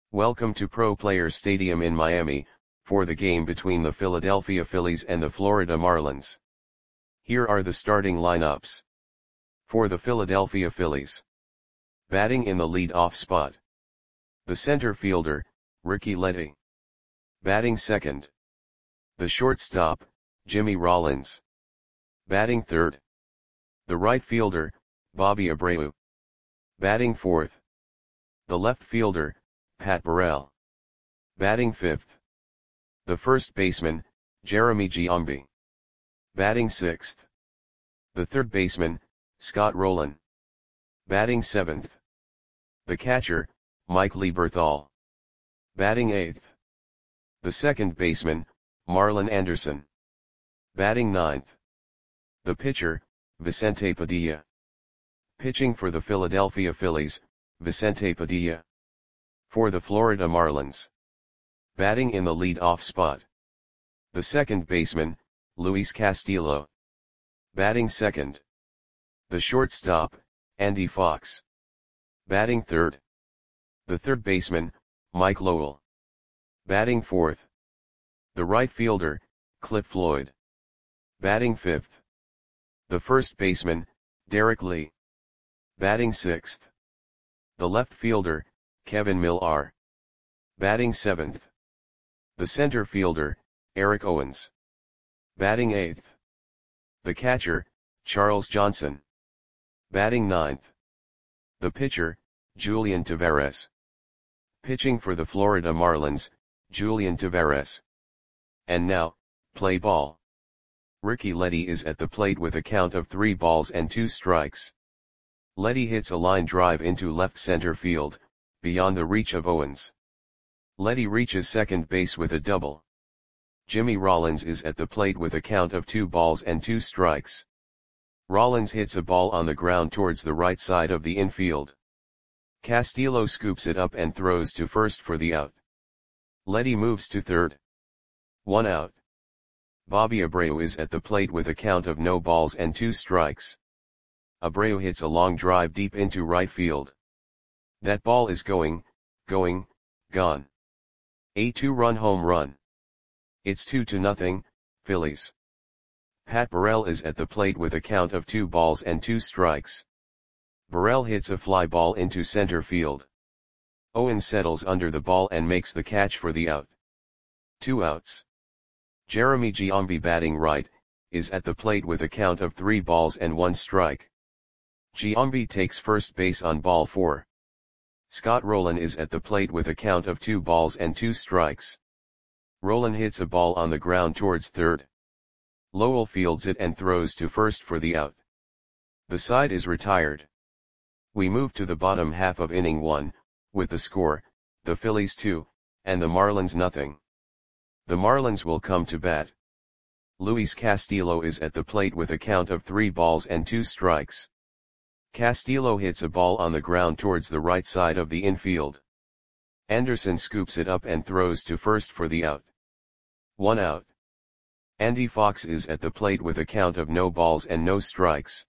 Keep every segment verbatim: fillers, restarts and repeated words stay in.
Welcome to Pro Players Stadium in Miami, for the game between the Philadelphia Phillies and the Florida Marlins. Here are the starting lineups. For the Philadelphia Phillies. Batting in the lead-off spot. The center fielder, Ricky Leddy. Batting second. The shortstop, Jimmy Rollins. Batting third. The right fielder, Bobby Abreu. Batting fourth. The left fielder, Pat Burrell. Batting fifth. The first baseman, Jeremy Giambi. Batting sixth. The third baseman, Scott Rolen. Batting seventh. The catcher, Mike Lieberthal. Batting eighth. The second baseman, Marlon Anderson. Batting ninth. The pitcher, Vicente Padilla. Pitching for the Philadelphia Phillies, Vicente Padilla. For the Florida Marlins. Batting in the lead-off spot. The second baseman, Luis Castillo. Batting second. The shortstop, Andy Fox. Batting third. The third baseman, Mike Lowell. Batting fourth. The right fielder, Cliff Floyd. Batting fifth. The first baseman, Derek Lee. Batting sixth. The left fielder, Kevin Millar. Batting seventh. The center fielder, Eric Owens. Batting eighth. The catcher, Charles Johnson. Batting ninth. The pitcher, Julian Taveras. Pitching for the Florida Marlins, Julian Taveras. And now, play ball. Ricky Leddy is at the plate with a count of three balls and two strikes. Leddy hits a line drive into left center field, beyond the reach of Owens. Leddy reaches second base with a double. Jimmy Rollins is at the plate with a count of two balls and two strikes. Rollins hits a ball on the ground towards the right side of the infield. Castillo scoops it up and throws to first for the out. Leddy moves to third. One out. Bobby Abreu is at the plate with a count of no balls and two strikes. Abreu hits a long drive deep into right field. That ball is going, going, gone. A two-run home run. It's two to nothing, Phillies. Pat Burrell is at the plate with a count of two balls and two strikes. Burrell hits a fly ball into center field. Owens settles under the ball and makes the catch for the out. Two outs. Jeremy Giambi, batting right, is at the plate with a count of three balls and one strike. Giambi takes first base on ball four. Scott Rolen is at the plate with a count of two balls and two strikes. Rolen hits a ball on the ground towards third. Lowell fields it and throws to first for the out. The side is retired. We move to the bottom half of inning one, with the score, the Phillies two, and the Marlins nothing. The Marlins will come to bat. Luis Castillo is at the plate with a count of three balls and two strikes. Castillo hits a ball on the ground towards the right side of the infield. Anderson scoops it up and throws to first for the out. One out. Andy Fox is at the plate with a count of no balls and no strikes.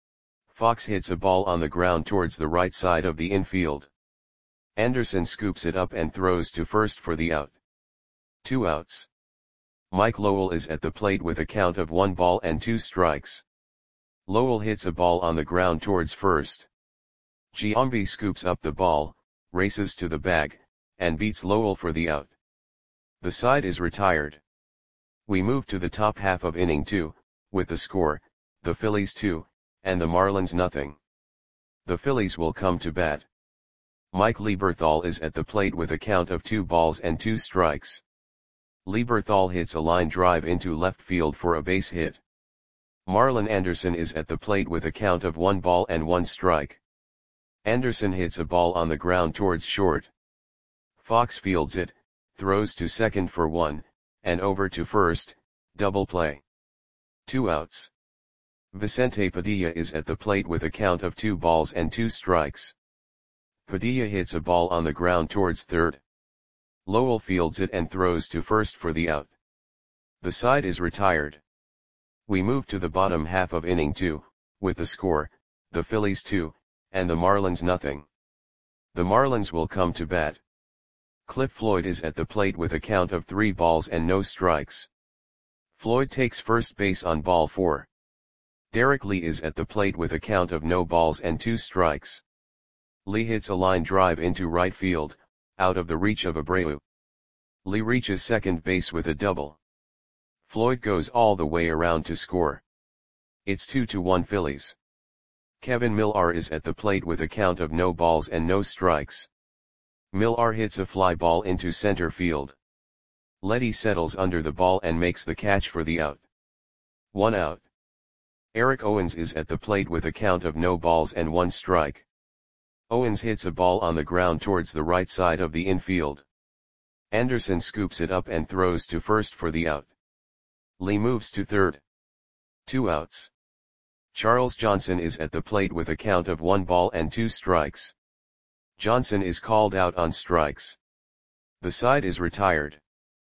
Fox hits a ball on the ground towards the right side of the infield. Anderson scoops it up and throws to first for the out. Two outs. Mike Lowell is at the plate with a count of one ball and two strikes. Lowell hits a ball on the ground towards first. Giambi scoops up the ball, races to the bag, and beats Lowell for the out. The side is retired. We move to the top half of inning two, with the score, the Phillies two, and the Marlins nothing. The Phillies will come to bat. Mike Lieberthal is at the plate with a count of two balls and two strikes. Lieberthal hits a line drive into left field for a base hit. Marlon Anderson is at the plate with a count of one ball and one strike. Anderson hits a ball on the ground towards short. Fox fields it, throws to second for one, and over to first, double play. Two outs. Vicente Padilla is at the plate with a count of two balls and two strikes. Padilla hits a ball on the ground towards third. Lowell fields it and throws to first for the out. The side is retired. We move to the bottom half of inning two, with the score, the Phillies two, and the Marlins nothing. The Marlins will come to bat. Cliff Floyd is at the plate with a count of three balls and no strikes. Floyd takes first base on ball four. Derek Lee is at the plate with a count of no balls and two strikes. Lee hits a line drive into right field, out of the reach of Abreu. Lee reaches second base with a double. Floyd goes all the way around to score. It's two to one Phillies. Kevin Millar is at the plate with a count of no balls and no strikes. Millar hits a fly ball into center field. Letty settles under the ball and makes the catch for the out. One out. Eric Owens is at the plate with a count of no balls and one strike. Owens hits a ball on the ground towards the right side of the infield. Anderson scoops it up and throws to first for the out. Lee moves to third. Two outs. Charles Johnson is at the plate with a count of one ball and two strikes. Johnson is called out on strikes. The side is retired.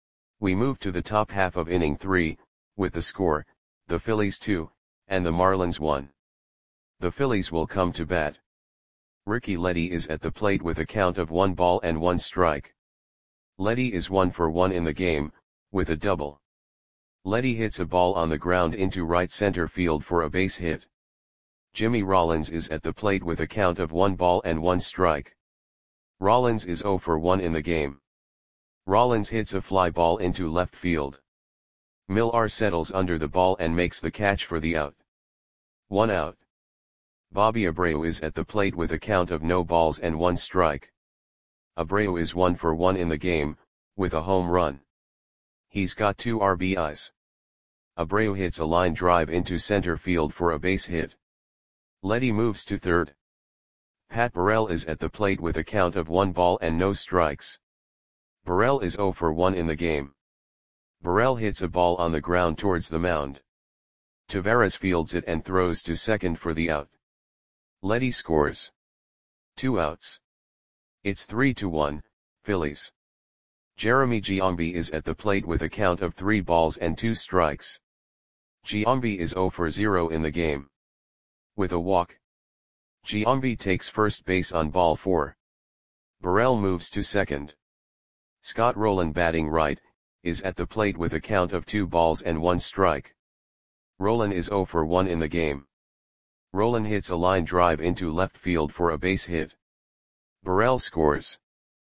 We move to the top half of inning three, with the score, the Phillies two, and the Marlins one. The Phillies will come to bat. Ricky Letty is at the plate with a count of one ball and one strike. Letty is one for one in the game, with a double. Letty hits a ball on the ground into right center field for a base hit. Jimmy Rollins is at the plate with a count of one ball and one strike. Rollins is zero for one in the game. Rollins hits a fly ball into left field. Millar settles under the ball and makes the catch for the out. One out. Bobby Abreu is at the plate with a count of no balls and one strike. Abreu is one for one in the game, with a home run. He's got two R B Is. Abreu hits a line drive into center field for a base hit. Letty moves to third. Pat Burrell is at the plate with a count of one ball and no strikes. Burrell is zero for one in the game. Burrell hits a ball on the ground towards the mound. Taveras fields it and throws to second for the out. Letty scores. Two outs. It's three to one, Phillies. Jeremy Giambi is at the plate with a count of three balls and two strikes. Giambi is zero for zero in the game. With a walk. Giambi takes first base on ball four. Burrell moves to second. Scott Rowland, batting right, is at the plate with a count of two balls and one strike. Rowland is zero for one in the game. Rowland hits a line drive into left field for a base hit. Burrell scores.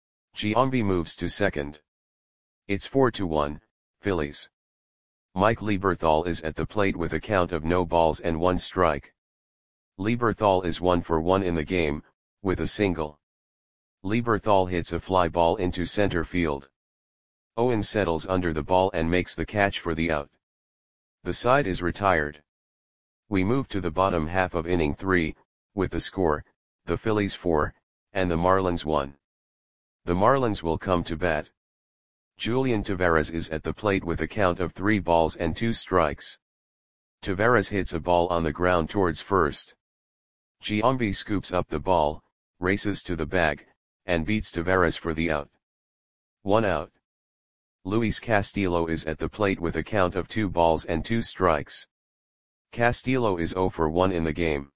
Giambi moves to second. It's four to one, Phillies. Mike Lieberthal is at the plate with a count of no balls and one strike. Lieberthal is one for one in the game, with a single. Lieberthal hits a fly ball into center field. Owens settles under the ball and makes the catch for the out. The side is retired. We move to the bottom half of inning three, with the score, the Phillies four, and the Marlins one. The Marlins will come to bat. Julian Taveras is at the plate with a count of three balls and two strikes. Taveras hits a ball on the ground towards first. Giambi scoops up the ball, races to the bag, and beats Taveras for the out. One out. Luis Castillo is at the plate with a count of two balls and two strikes. Castillo is zero for one in the game.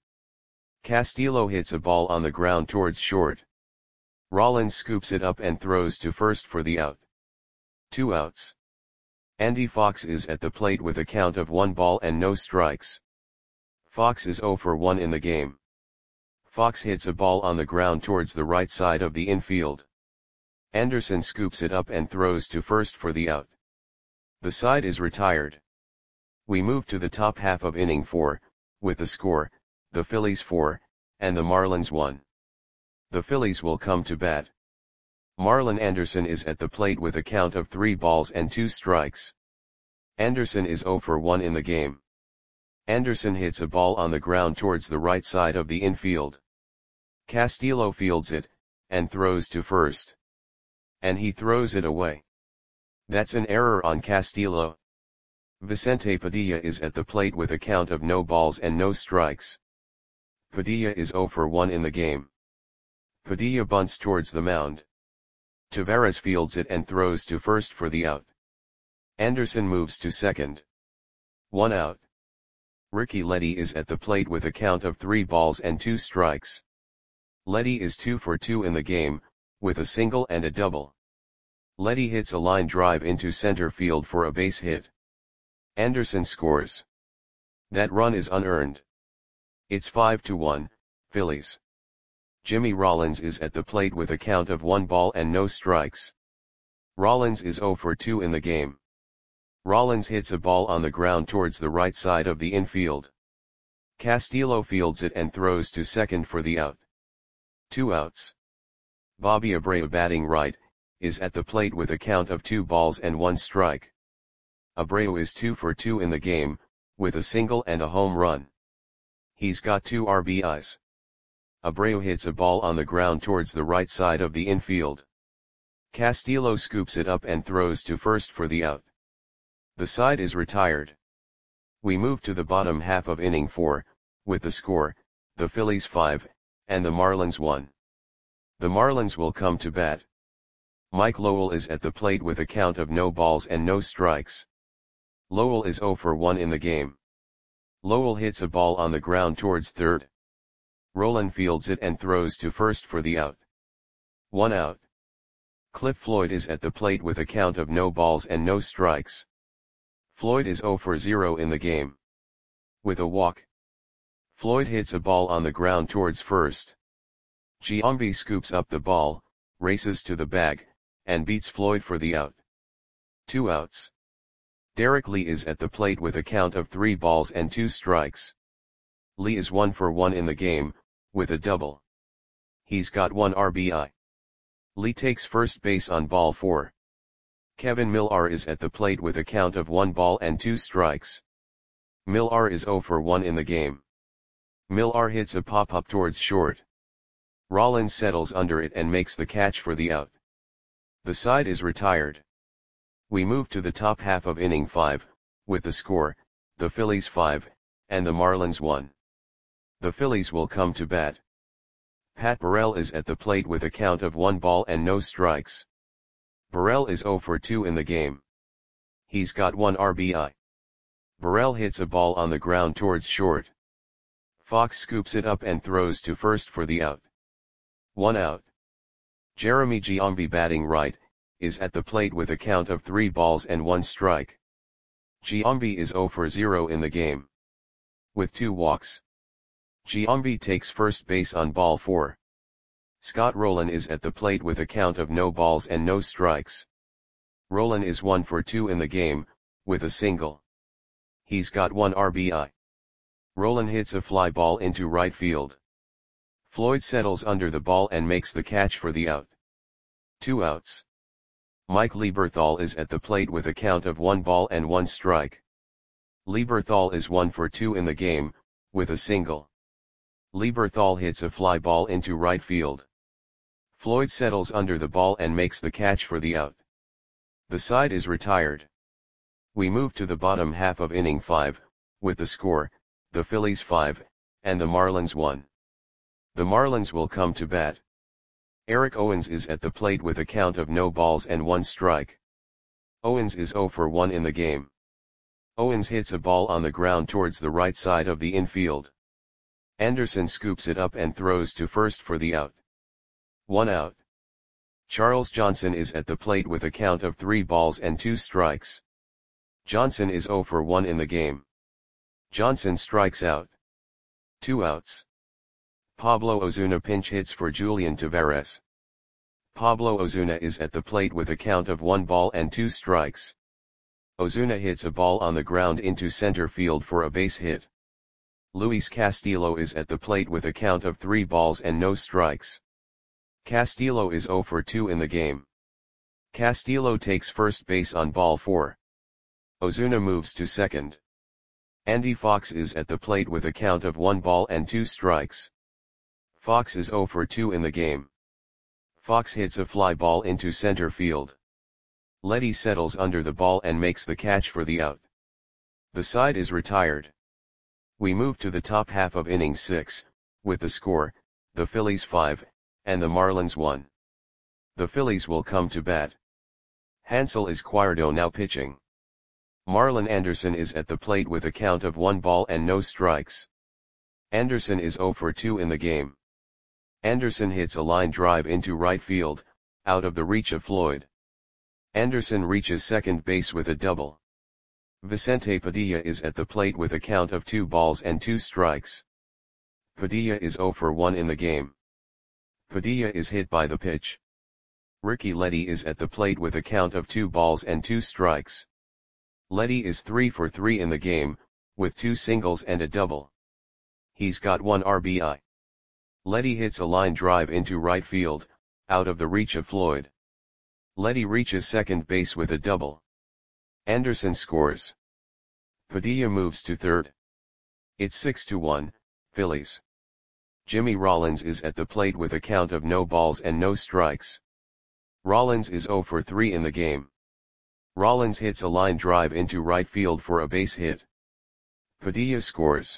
Castillo hits a ball on the ground towards short. Rollins scoops it up and throws to first for the out. Two outs. Andy Fox is at the plate with a count of one ball and no strikes. Fox is zero for one in the game. Fox hits a ball on the ground towards the right side of the infield. Anderson scoops it up and throws to first for the out. The side is retired. We move to the top half of inning four, with the score, the Phillies four, and the Marlins one. The Phillies will come to bat. Marlon Anderson is at the plate with a count of three balls and two strikes. Anderson is zero for one in the game. Anderson hits a ball on the ground towards the right side of the infield. Castillo fields it, and throws to first. And he throws it away. That's an error on Castillo. Vicente Padilla is at the plate with a count of no balls and no strikes. Padilla is zero for one in the game. Padilla bunts towards the mound. Taveras fields it and throws to first for the out. Anderson moves to second. One out. Ricky Letty is at the plate with a count of three balls and two strikes. Letty is two for two in the game, with a single and a double. Letty hits a line drive into center field for a base hit. Anderson scores. That run is unearned. It's five to one, Phillies. Jimmy Rollins is at the plate with a count of one ball and no strikes. Rollins is zero for two in the game. Rollins hits a ball on the ground towards the right side of the infield. Castillo fields it and throws to second for the out. Two outs. Bobby Abreu, batting right, is at the plate with a count of two balls and one strike. Abreu is two for two in the game, with a single and a home run. He's got two R B Is. Abreu hits a ball on the ground towards the right side of the infield. Castillo scoops it up and throws to first for the out. The side is retired. We move to the bottom half of inning four, with the score, the Phillies five, and the Marlins one. The Marlins will come to bat. Mike Lowell is at the plate with a count of no balls and no strikes. Lowell is zero for one in the game. Lowell hits a ball on the ground towards third. Rolen fields it and throws to first for the out. One out. Cliff Floyd is at the plate with a count of no balls and no strikes. Floyd is zero for zero in the game. With a walk. Floyd hits a ball on the ground towards first. Giambi scoops up the ball, races to the bag, and beats Floyd for the out. Two outs. Derek Lee is at the plate with a count of three balls and two strikes. Lee is one for one in the game, with a double. He's got one R B I. Lee takes first base on ball four. Kevin Millar is at the plate with a count of one ball and two strikes. Millar is zero for one in the game. Millar hits a pop-up towards short. Rollins settles under it and makes the catch for the out. The side is retired. We move to the top half of inning five, with the score, the Phillies five, and the Marlins one. The Phillies will come to bat. Pat Burrell is at the plate with a count of one ball and no strikes. Burrell is zero for two in the game. He's got one R B I. Burrell hits a ball on the ground towards short. Fox scoops it up and throws to first for the out. One out. Jeremy Giambi, batting right, is at the plate with a count of three balls and one strike. Giambi is zero for zero in the game. With two walks. Giambi takes first base on ball four. Scott Rolen is at the plate with a count of no balls and no strikes. Rolen is one for two in the game, with a single. He's got one R B I. Rolen hits a fly ball into right field. Floyd settles under the ball and makes the catch for the out. Two outs. Mike Lieberthal is at the plate with a count of one ball and one strike. Lieberthal is one for two in the game, with a single. Lieberthal hits a fly ball into right field. Floyd settles under the ball and makes the catch for the out. The side is retired. We move to the bottom half of inning five, with the score, the Phillies five, and the Marlins one. The Marlins will come to bat. Eric Owens is at the plate with a count of no balls and one strike. Owens is zero for one in the game. Owens hits a ball on the ground towards the right side of the infield. Anderson scoops it up and throws to first for the out. One out. Charles Johnson is at the plate with a count of three balls and two strikes. Johnson is zero for one in the game. Johnson strikes out. Two outs. Pablo Ozuna pinch hits for Julian Taveras. Pablo Ozuna is at the plate with a count of one ball and two strikes. Ozuna hits a ball on the ground into center field for a base hit. Luis Castillo is at the plate with a count of three balls and no strikes. Castillo is zero for two in the game. Castillo takes first base on ball four. Ozuna moves to second. Andy Fox is at the plate with a count of one ball and two strikes. Fox is zero for two in the game. Fox hits a fly ball into center field. Letty settles under the ball and makes the catch for the out. The side is retired. We move to the top half of inning six, with the score, the Phillies five, and the Marlins one. The Phillies will come to bat. Hansel Izquierdo now pitching. Marlon Anderson is at the plate with a count of one ball and no strikes. Anderson is zero for two in the game. Anderson hits a line drive into right field, out of the reach of Floyd. Anderson reaches second base with a double. Vicente Padilla is at the plate with a count of two balls and two strikes. Padilla is zero for one in the game. Padilla is hit by the pitch. Ricky Leddy is at the plate with a count of two balls and two strikes. Leddy is three for three in the game, with two singles and a double. He's got one R B I. Leddy hits a line drive into right field, out of the reach of Floyd. Leddy reaches second base with a double. Anderson scores. Padilla moves to third. It's six to one, Phillies. Jimmy Rollins is at the plate with a count of no balls and no strikes. Rollins is zero for three in the game. Rollins hits a line drive into right field for a base hit. Padilla scores.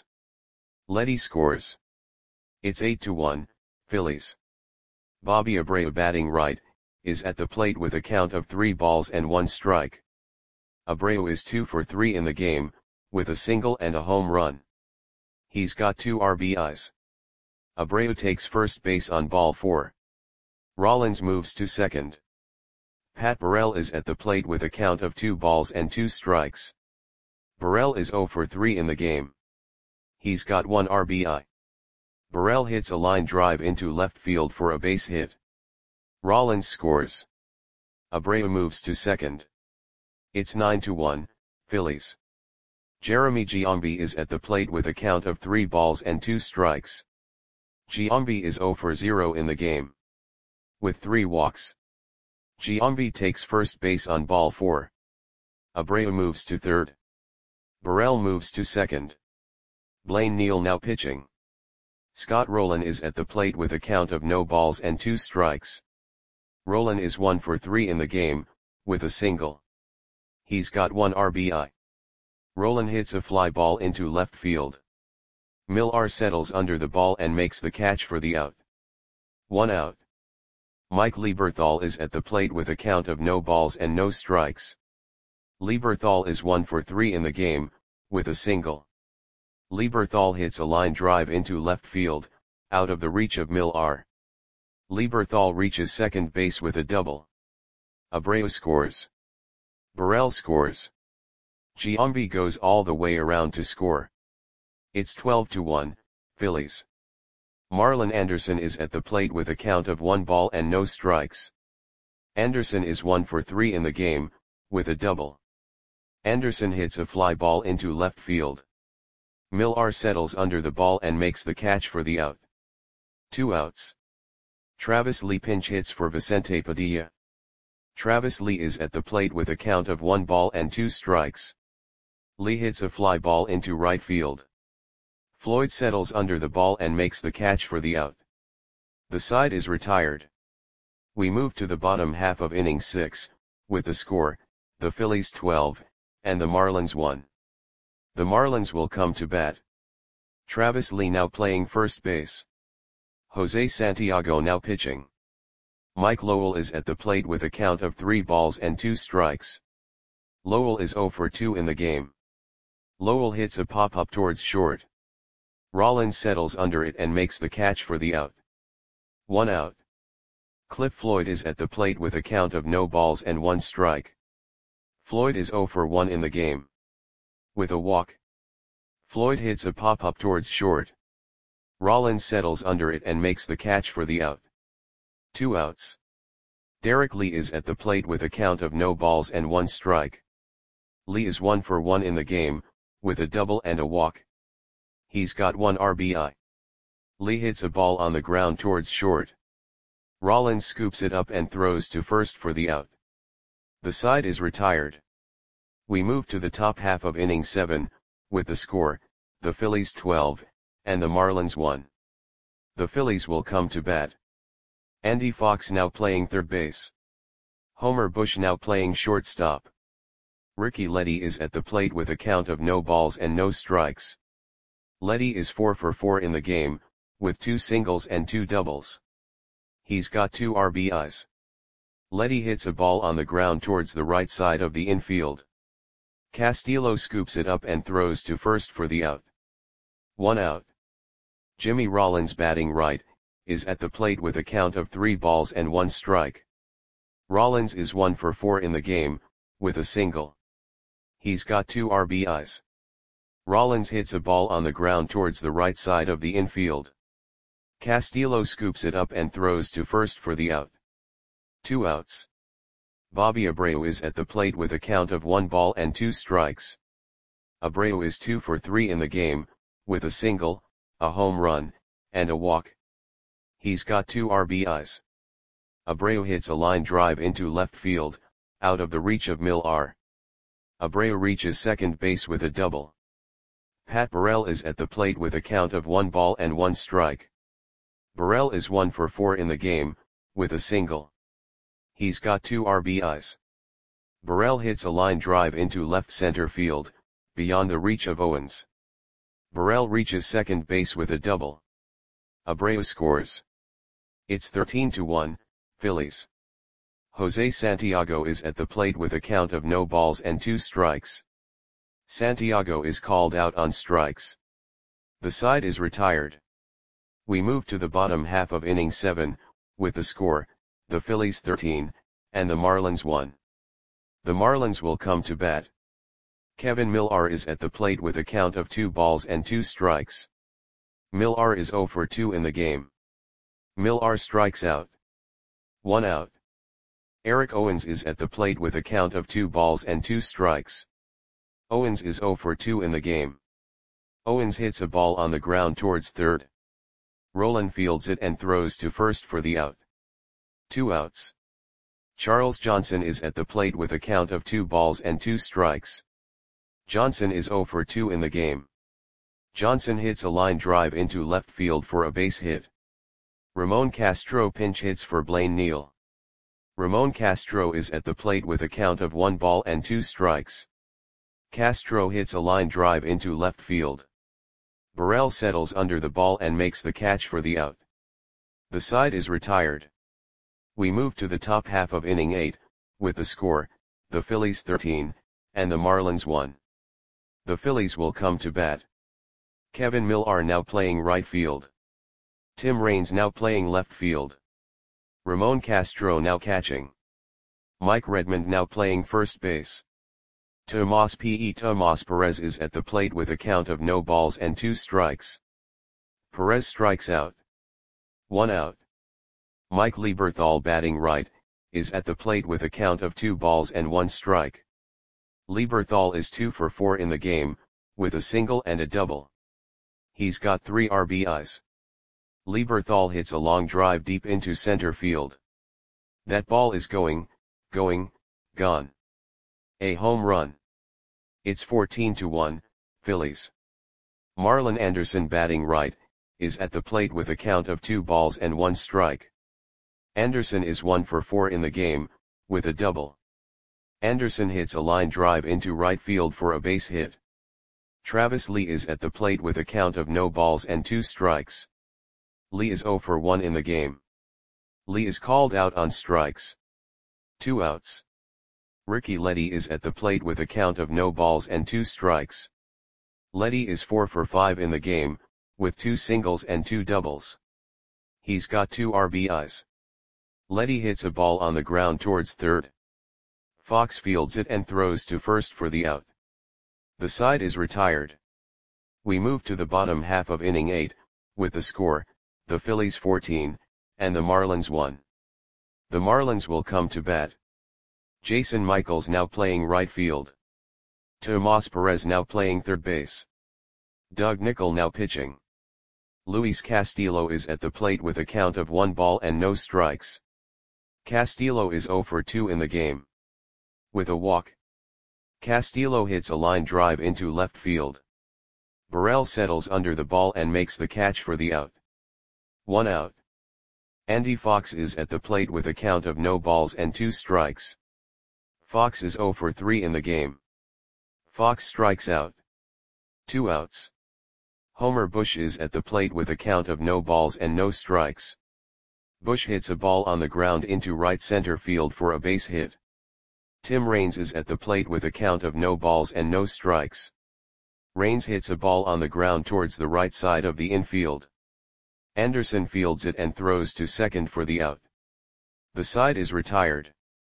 Leddy scores. It's eight to one, Phillies. Bobby Abreu, batting right, is at the plate with a count of three balls and one strike. Abreu is two for three in the game, with a single and a home run. He's got two R B Is. Abreu takes first base on ball four. Rollins moves to second. Pat Burrell is at the plate with a count of two balls and two strikes. Burrell is zero for three in the game. He's got one R B I. Burrell hits a line drive into left field for a base hit. Rollins scores. Abreu moves to second. It's nine to one, Phillies. Jeremy Giambi is at the plate with a count of three balls and two strikes. Giambi is zero for zero in the game. With three walks. Giambi takes first base on ball four. Abreu moves to third. Burrell moves to second. Blaine Neal now pitching. Scott Rowland is at the plate with a count of no balls and two strikes. Rowland is one for three in the game, with a single. He's got one R B I. Rowland hits a fly ball into left field. Millar settles under the ball and makes the catch for the out. One out. Mike Lieberthal is at the plate with a count of no balls and no strikes. Lieberthal is one for three in the game, with a single. Lieberthal hits a line drive into left field, out of the reach of Millar. Lieberthal reaches second base with a double. Abreu scores. Burrell scores. Giambi goes all the way around to score. It's twelve to one, Phillies. Marlon Anderson is at the plate with a count of one ball and no strikes. Anderson is one for three in the game, with a double. Anderson hits a fly ball into left field. Millar settles under the ball and makes the catch for the out. Two outs. Travis Lee pinch hits for Vicente Padilla. Travis Lee is at the plate with a count of one ball and two strikes. Lee hits a fly ball into right field. Floyd settles under the ball and makes the catch for the out. The side is retired. We move to the bottom half of inning six, with the score, the Phillies twelve, and the Marlins one. The Marlins will come to bat. Travis Lee now playing first base. Jose Santiago now pitching. Mike Lowell is at the plate with a count of three balls and two strikes. Lowell is zero for two in the game. Lowell hits a pop-up towards short. Rollins settles under it and makes the catch for the out. One out. Cliff Floyd is at the plate with a count of no balls and one strike. Floyd is zero for one in the game. With a walk. Floyd hits a pop-up towards short. Rollins settles under it and makes the catch for the out. Two outs. Derek Lee is at the plate with a count of no balls and one strike. Lee is one for one in the game, with a double and a walk. He's got one R B I. Lee hits a ball on the ground towards short. Rollins scoops it up and throws to first for the out. The side is retired. We move to the top half of inning seven, with the score, the Phillies twelve, and the Marlins one. The Phillies will come to bat. Andy Fox now playing third base. Homer Bush now playing shortstop. Ricky Leddy is at the plate with a count of no balls and no strikes. Leddy is four for four in the game, with two singles and two doubles. He's got two R B Is. Leddy hits a ball on the ground towards the right side of the infield. Castillo scoops it up and throws to first for the out. One out. Jimmy Rollins, batting right, is at the plate with a count of three balls and one strike. Rollins is one for four in the game, with a single. He's got two R B Is. Rollins hits a ball on the ground towards the right side of the infield. Castillo scoops it up and throws to first for the out. Two outs. Bobby Abreu is at the plate with a count of one ball and two strikes. Abreu is two for three in the game, with a single, a home run, and a walk. He's got two R B Is. Abreu hits a line drive into left field, out of the reach of Millar. Abreu reaches second base with a double. Pat Burrell is at the plate with a count of one ball and one strike. Burrell is one for four in the game, with a single. He's got two R B Is. Burrell hits a line drive into left center field, beyond the reach of Owens. Burrell reaches second base with a double. Abreu scores. It's thirteen to one, Phillies. Jose Santiago is at the plate with a count of no balls and two strikes. Santiago is called out on strikes. The side is retired. We move to the bottom half of inning seven, with the score, the Phillies thirteen, and the Marlins one. The Marlins will come to bat. Kevin Millar is at the plate with a count of two balls and two strikes. Millar is zero for two in the game. Millar strikes out. One out. Eric Owens is at the plate with a count of two balls and two strikes. Owens is zero for two in the game. Owens hits a ball on the ground towards third. Rolen fields it and throws to first for the out. Two outs. Charles Johnson is at the plate with a count of two balls and two strikes. Johnson is zero for two in the game. Johnson hits a line drive into left field for a base hit. Ramon Castro pinch hits for Blaine Neal. Ramon Castro is at the plate with a count of one ball and two strikes. Castro hits a line drive into left field. Burrell settles under the ball and makes the catch for the out. The side is retired. We move to the top half of inning eight, with the score, the Phillies thirteen, and the Marlins one. The Phillies will come to bat. Kevin Millar now playing right field. Tim Raines now playing left field. Ramon Castro now catching. Mike Redmond now playing first base. Tomas P. Tomas Perez is at the plate with a count of no balls and two strikes. Perez strikes out. One out. Mike Lieberthal batting right, is at the plate with a count of two balls and one strike. Lieberthal is two for four in the game, with a single and a double. He's got three R B Is. Lieberthal hits a long drive deep into center field. That ball is going, going, gone. A home run. It's fourteen to one, Phillies. Marlon Anderson batting right, is at the plate with a count of two balls and one strike. Anderson is one for four in the game, with a double. Anderson hits a line drive into right field for a base hit. Travis Lee is at the plate with a count of no balls and two strikes. Lee is zero for one in the game. Lee is called out on strikes. Two outs. Ricky Leddy is at the plate with a count of no balls and two strikes. Leddy is four for five in the game, with two singles and two doubles. He's got two R B Is. Leddy hits a ball on the ground towards third. Fox fields it and throws to first for the out. The side is retired. We move to the bottom half of inning eight, with the score, the Phillies fourteen, and the Marlins one. The Marlins will come to bat. Jason Michaels now playing right field. Tomas Perez now playing third base. Doug Nickel now pitching. Luis Castillo is at the plate with a count of one ball and no strikes. Castillo is zero for two in the game. With a walk. Castillo hits a line drive into left field. Burrell settles under the ball and makes the catch for the out. One out. Andy Fox is at the plate with a count of no balls and two strikes. Fox is zero for three in the game. Fox strikes out. Two outs. Homer Bush is at the plate with a count of no balls and no strikes. Bush hits a ball on the ground into right center field for a base hit. Tim Raines is at the plate with a count of no balls and no strikes. Raines hits a ball on the ground towards the right side of the infield. Anderson fields it and throws to second for the out. The side is retired.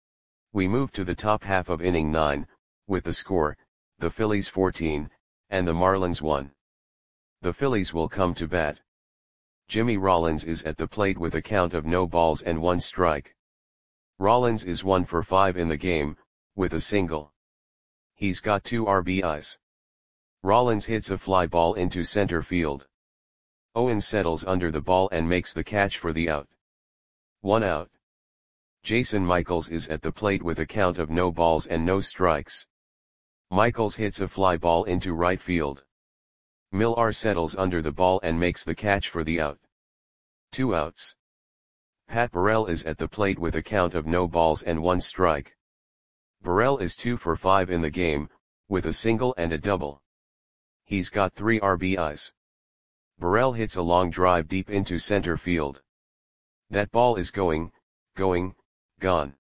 We move to the top half of inning nine, with the score, the Phillies fourteen, and the Marlins one. The Phillies will come to bat. Jimmy Rollins is at the plate with a count of no balls and one strike. Rollins is one for five in the game, with a single. He's got two R B Is. Rollins hits a fly ball into center field. Owens settles under the ball and makes the catch for the out. One out. Jason Michaels is at the plate with a count of no balls and no strikes. Michaels hits a fly ball into right field. Millar settles under the ball and makes the catch for the out. Two outs. Pat Burrell is at the plate with a count of no balls and one strike. Burrell is two for five in the game, with a single and a double. He's got three R B Is. Burrell hits a long drive deep into center field. That ball is going, going, gone.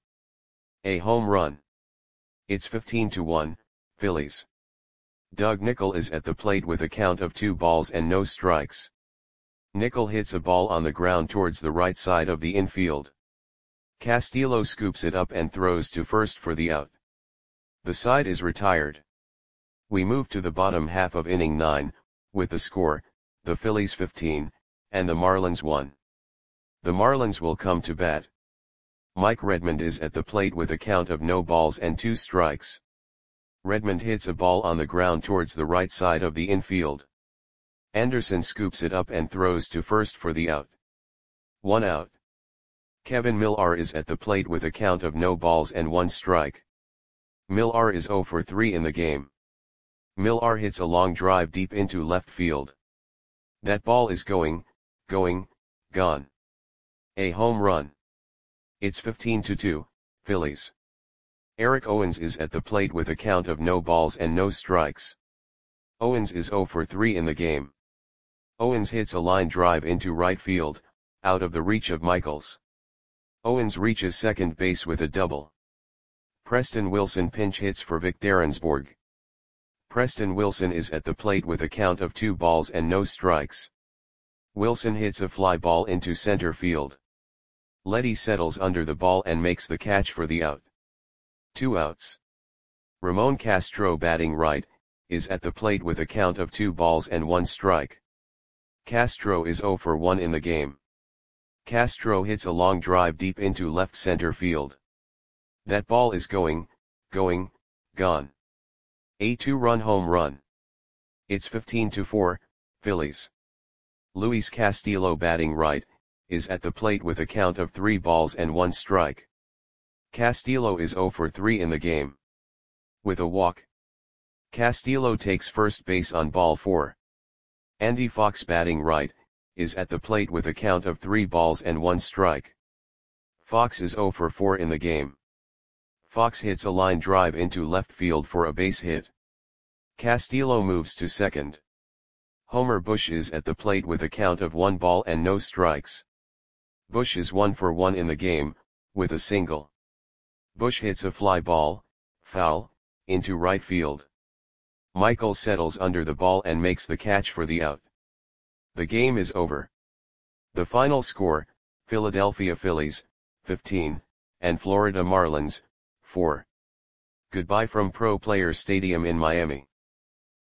A home run. It's fifteen to one, Phillies. Doug Nickel is at the plate with a count of two balls and no strikes. Nickel hits a ball on the ground towards the right side of the infield. Castillo scoops it up and throws to first for the out. The side is retired. We move to the bottom half of inning nine, with the score, the Phillies fifteen, and the Marlins one. The Marlins will come to bat. Mike Redmond is at the plate with a count of no balls and two strikes. Redmond hits a ball on the ground towards the right side of the infield. Anderson scoops it up and throws to first for the out. One out. Kevin Millar is at the plate with a count of no balls and one strike. Millar is zero for three in the game. Millar hits a long drive deep into left field. That ball is going, going, gone. A home run. It's fifteen to two, Phillies. Eric Owens is at the plate with a count of no balls and no strikes. Owens is zero for three in the game. Owens hits a line drive into right field, out of the reach of Michaels. Owens reaches second base with a double. Preston Wilson pinch hits for Vic Derensburg. Preston Wilson is at the plate with a count of two balls and no strikes. Wilson hits a fly ball into center field. Letty settles under the ball and makes the catch for the out. Two outs. Ramon Castro, batting right, is at the plate with a count of two balls and one strike. Castro is zero for one in the game. Castro hits a long drive deep into left center field. That ball is going, going, gone. A two-run home run. It's fifteen to four, Phillies. Luis Castillo, batting right, is at the plate with a count of three balls and one strike. Castillo is zero for three in the game. With a walk. Castillo takes first base on ball four. Andy Fox, batting right, is at the plate with a count of three balls and one strike. Fox is zero for four in the game. Fox hits a line drive into left field for a base hit. Castillo moves to second. Homer Bush is at the plate with a count of one ball and no strikes. Bush is one for one in the game, with a single. Bush hits a fly ball, foul, into right field. Michaels settles under the ball and makes the catch for the out. The game is over. The final score, Philadelphia Phillies, fifteen, and Florida Marlins, four. Goodbye from Pro Players Stadium in Miami.